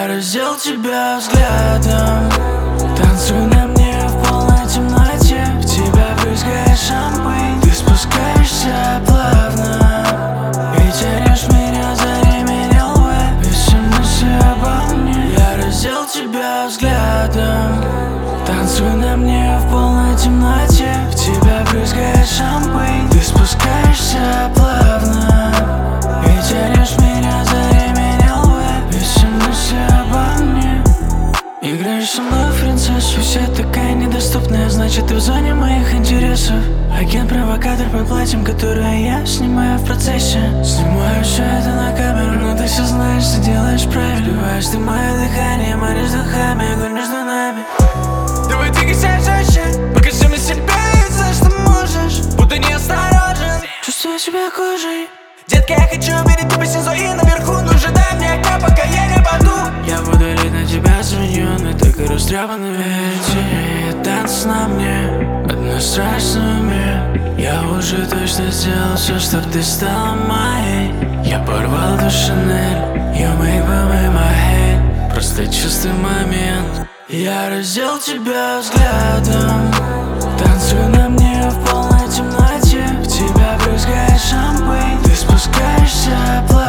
Я раздел тебя взглядом, танцуй на мне в полной темноте. В тебя брызгает шампунь, ты спускаешься плавно и тянешь меня за ремень ЛВ. Все мысли обо мне. Я раздел тебя взглядом, танцуй на мне в полной темноте. В тебя брызгает шампунь, ты спускаешься плавно и тянешь меня за ремень ЛВ. Все мысли обо мне. Играешь со мной в принцессу, все такая недоступная, значит ты в зоне моих интересов. Агент-провокатор под платьем, которое я снимаю в процессе. Снимаю все это на камеру, но ты все знаешь, что делаешь правильно. Сбиваешь ты мое дыхание, манишь духами, огонь между нами. Давай двигайся жестче, покажи мне себя и знаешь, что можешь. Буду неосторожен, чувствую себя кожей. Детка, я хочу видеть тебя снизу и наверху, но же дай мне окно, пока я не паду. Я буду лить на тебя звоню, так и растрепанный ветер. Танцы на мне, одной страшной уме. Я уже точно сделал все, чтоб ты стала моей. Я порвал ту Шанель, you make my head. Просто чувствуй момент. Я раздел тебя взглядом, танцуй на мне в полной темноте. В тебя брызгает шампунь, ты спускаешься плавно